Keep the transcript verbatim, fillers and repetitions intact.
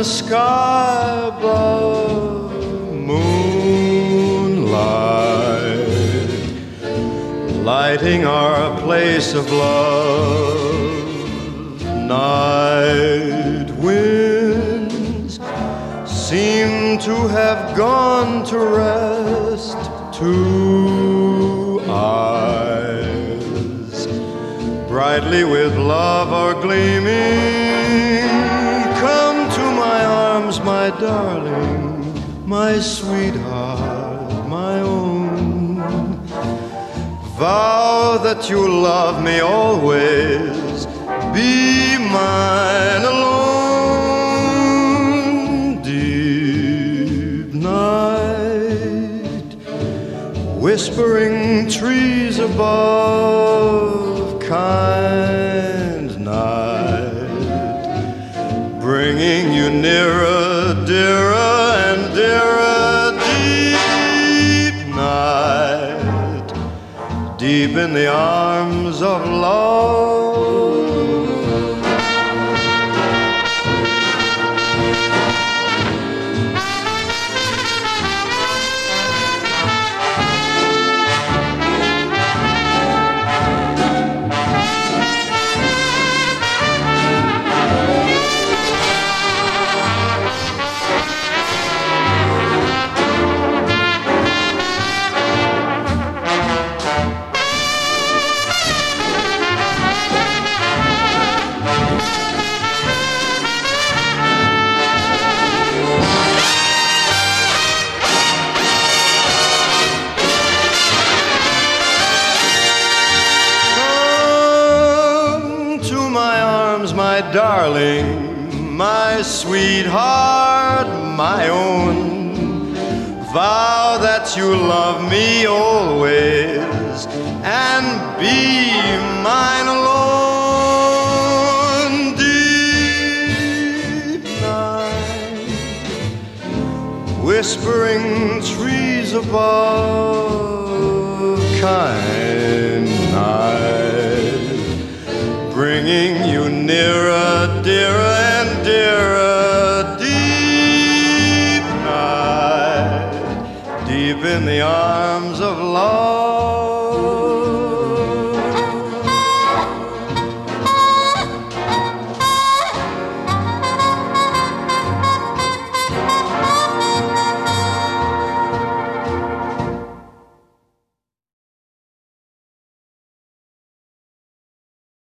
the sky above, moonlight lighting our place of love. Night winds seem to have gone to rest. Two eyes brightly with love are gleaming. Come to my arms, my darling, my sweetheart, my own. Vow that you'll love me always, be mine alone. Deep night, whispering trees above, kind night, bringing you nearer, dearer and dearer. Deep night, deep in the arms of love. My darling, my sweetheart, my own. Vow that you love me always and be mine alone. Deep night, whispering trees above, kind